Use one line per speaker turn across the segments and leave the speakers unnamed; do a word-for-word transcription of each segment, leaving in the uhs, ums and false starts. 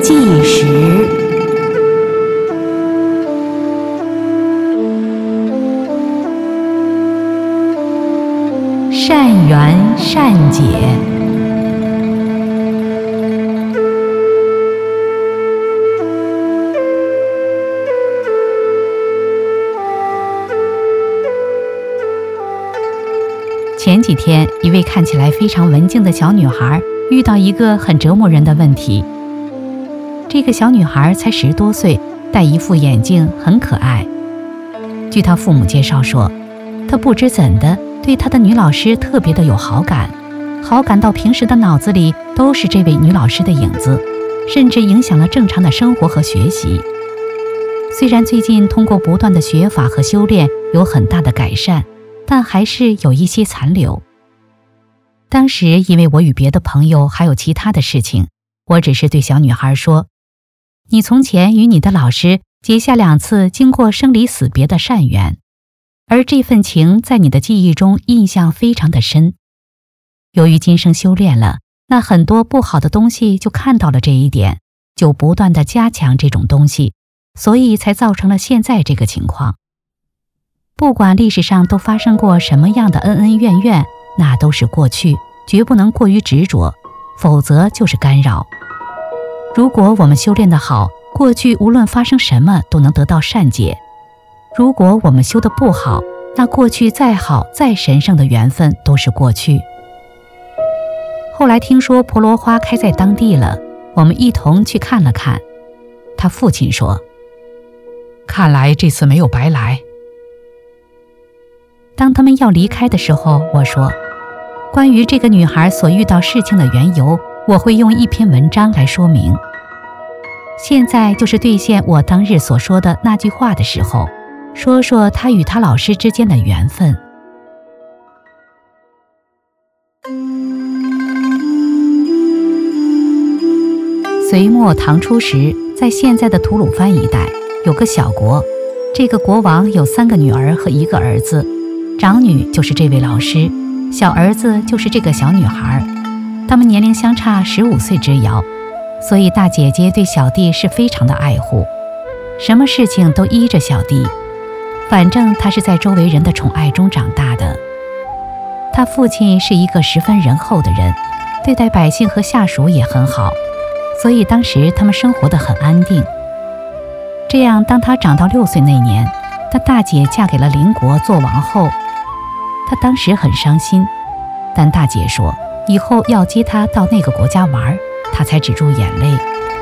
纪实。善缘善解。前几天，一位看起来非常文静的小女孩遇到一个很折磨人的问题。这个小女孩才十多岁，戴一副眼镜，很可爱。据她父母介绍说，她不知怎的对她的女老师特别的有好感，好感到平时的脑子里都是这位女老师的影子，甚至影响了正常的生活和学习。虽然最近通过不断的学法和修炼有很大的改善，但还是有一些残留。当时因为我与别的朋友还有其他的事情，我只是对小女孩说，你从前与你的老师结下两次经过生离死别的善缘，而这份情在你的记忆中印象非常的深。由于今生修炼了，那很多不好的东西就看到了这一点，就不断地加强这种东西，所以才造成了现在这个情况。不管历史上都发生过什么样的恩恩怨怨，那都是过去，绝不能过于执着，否则就是干扰。如果我们修炼得好，过去无论发生什么都能得到善解。如果我们修得不好，那过去再好再神圣的缘分都是过去。后来听说婆罗花开在当地了，我们一同去看了看。他父亲说，
看来这次没有白来。
当他们要离开的时候，我说，关于这个女孩所遇到事情的缘由，我会用一篇文章来说明。现在就是兑现我当日所说的那句话的时候，说说她与她老师之间的缘分。隋末唐初时，在现在的吐鲁番一带有个小国，这个国王有三个女儿和一个儿子，长女就是这位老师，小儿子就是这个小女孩，他们年龄相差十五岁之遥，所以大姐姐对小弟是非常的爱护，什么事情都依着小弟，反正他是在周围人的宠爱中长大的。他父亲是一个十分仁厚的人，对待百姓和下属也很好，所以当时他们生活得很安定。这样当他长到六岁那年，他大姐嫁给了邻国做王后，他当时很伤心，但大姐说以后要接他到那个国家玩，他才止住眼泪。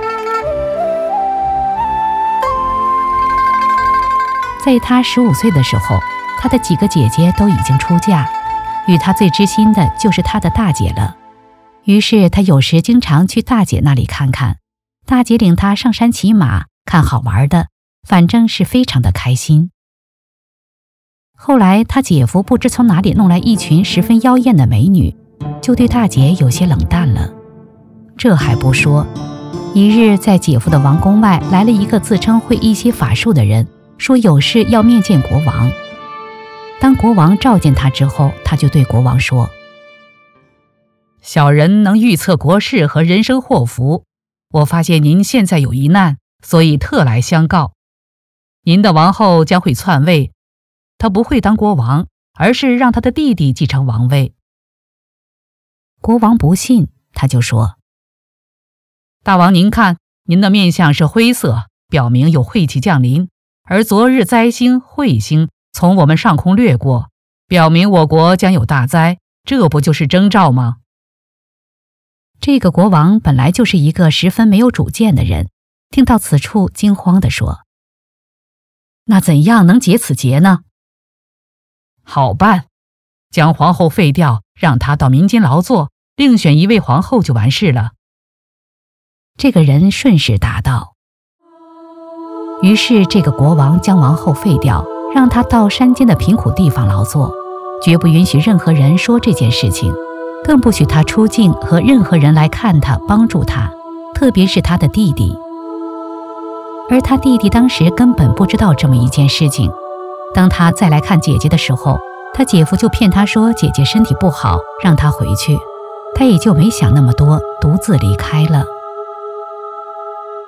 在他十五岁的时候，他的几个姐姐都已经出嫁，与他最知心的就是他的大姐了。于是他有时经常去大姐那里看看，大姐领他上山骑马，看好玩的，反正是非常的开心。后来他姐夫不知从哪里弄来一群十分妖艳的美女，就对大姐有些冷淡了。这还不说，一日在姐夫的王宫外来了一个自称会一些法术的人，说有事要面见国王。当国王召见他之后，他就对国王说，
小人能预测国事和人生祸福，我发现您现在有一难，所以特来相告。您的王后将会篡位，她不会当国王，而是让她的弟弟继承王位。
国王不信，他就说，
大王您看，您的面相是灰色，表明有晦气降临，而昨日灾星彗星从我们上空掠过，表明我国将有大灾，这不就是征兆吗？
这个国王本来就是一个十分没有主见的人，听到此处惊慌地说，那怎样能解此结呢？
好办，将皇后废掉，让她到民间劳作，另选一位皇后就完事了。
这个人顺势答道。于是这个国王将王后废掉，让她到山间的贫苦地方劳作，绝不允许任何人说这件事情，更不许她出境和任何人来看她帮助她，特别是她的弟弟。而他弟弟当时根本不知道这么一件事情，当他再来看姐姐的时候，他姐夫就骗他说姐姐身体不好，让他回去，他也就没想那么多，独自离开了。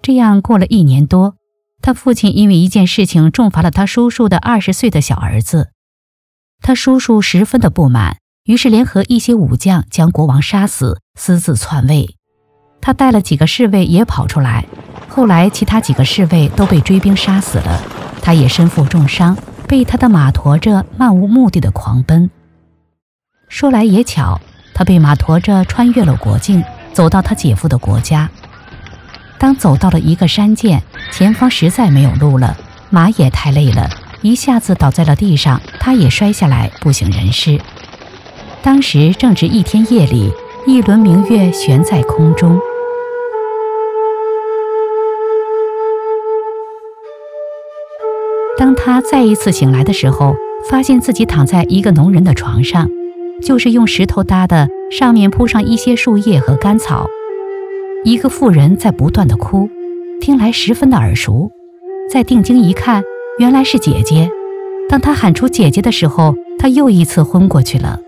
这样过了一年多，他父亲因为一件事情重罚了他叔叔的二十岁的小儿子。他叔叔十分的不满，于是联合一些武将将国王杀死，私自篡位。他带了几个侍卫也跑出来，后来其他几个侍卫都被追兵杀死了，他也身负重伤，被他的马驮着漫无目的的狂奔。说来也巧，他被马驮着穿越了国境，走到他姐夫的国家。当走到了一个山涧，前方实在没有路了，马也太累了，一下子倒在了地上，他也摔下来不省人事。当时正值一天夜里，一轮明月悬在空中。当他再一次醒来的时候，发现自己躺在一个农人的床上，就是用石头搭的，上面铺上一些树叶和干草。一个妇人在不断地哭，听来十分的耳熟。再定睛一看，原来是姐姐。当他喊出姐姐的时候，他又一次昏过去了。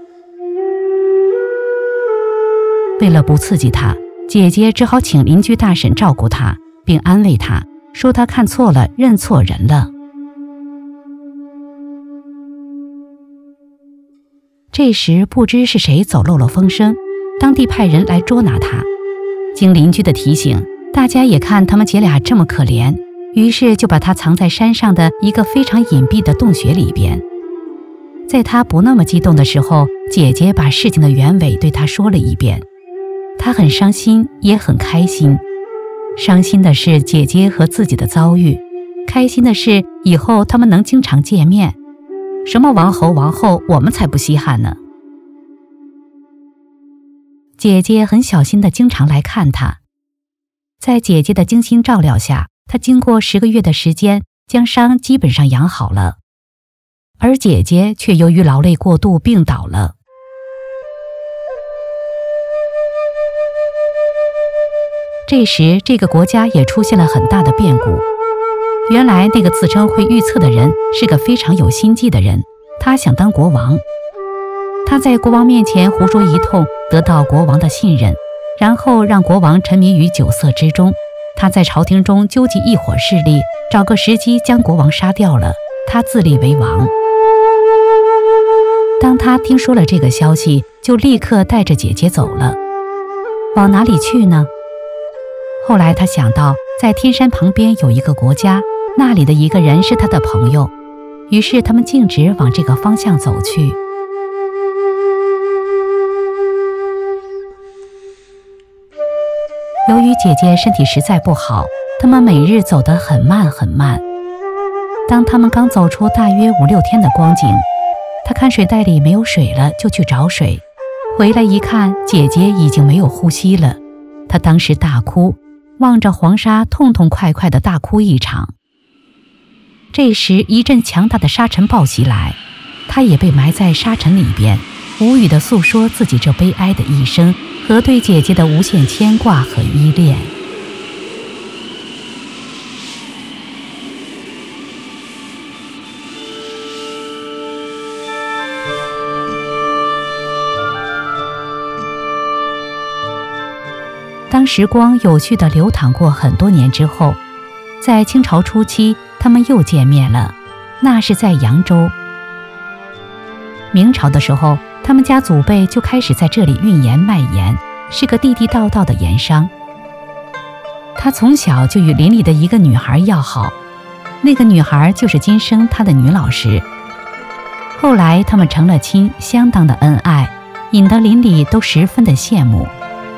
为了不刺激他，姐姐只好请邻居大婶照顾他，并安慰他，说他看错了，认错人了。这时不知是谁走漏了风声，当地派人来捉拿他。经邻居的提醒，大家也看他们姐俩这么可怜，于是就把他藏在山上的一个非常隐蔽的洞穴里边。在他不那么激动的时候，姐姐把事情的原委对他说了一遍。他很伤心，也很开心。伤心的是姐姐和自己的遭遇，开心的是以后他们能经常见面。什么王侯王后，我们才不稀罕呢。姐姐很小心地经常来看他。在姐姐的精心照料下，他经过十个月的时间，将伤基本上养好了。而姐姐却由于劳累过度病倒了。这时这个国家也出现了很大的变故。原来那个自称会预测的人是个非常有心计的人，他想当国王。他在国王面前胡说一通，得到国王的信任，然后让国王沉迷于酒色之中。他在朝廷中纠集一伙势力，找个时机将国王杀掉了，他自立为王。当他听说了这个消息，就立刻带着姐姐走了。往哪里去呢？后来他想到，在天山旁边有一个国家，那里的一个人是他的朋友，于是他们径直往这个方向走去。由于姐姐身体实在不好，他们每日走得很慢很慢。当他们刚走出大约五六天的光景，他看水袋里没有水了，就去找水。回来一看，姐姐已经没有呼吸了。他当时大哭，望着黄沙痛痛快快地大哭一场。这时一阵强大的沙尘暴袭来，他也被埋在沙尘里边，无语地诉说自己这悲哀的一生和对姐姐的无限牵挂和依恋。当时光有序地流淌过很多年之后，在清朝初期，他们又见面了，那是在扬州。明朝的时候，他们家祖辈就开始在这里运盐卖盐，是个地地道道的盐商。他从小就与邻里的一个女孩要好，那个女孩就是今生他的女老师。后来他们成了亲，相当的恩爱，引得邻里都十分的羡慕。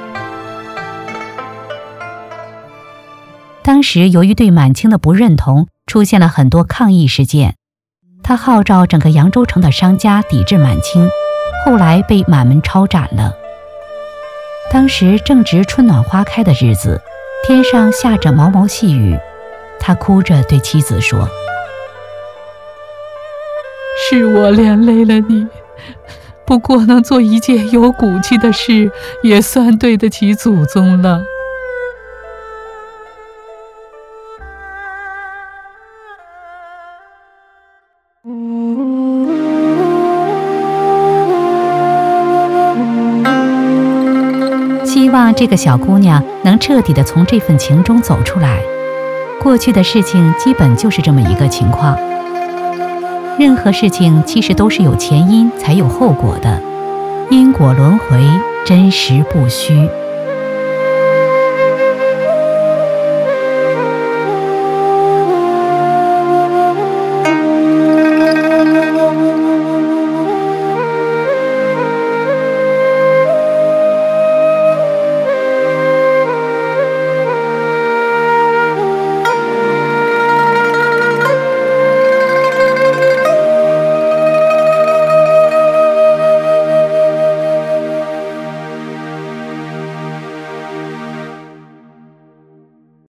当时由于对满清的不认同，出现了很多抗议事件。他号召整个扬州城的商家抵制满清，后来被满门抄斩了。当时正值春暖花开的日子，天上下着毛毛细雨，他哭着对妻子说：“
是我连累了你，不过能做一件有骨气的事，也算对得起祖宗了。”
希望这个小姑娘能彻底地从这份情中走出来。过去的事情基本就是这么一个情况。任何事情其实都是有前因才有后果的，因果轮回，真实不虚。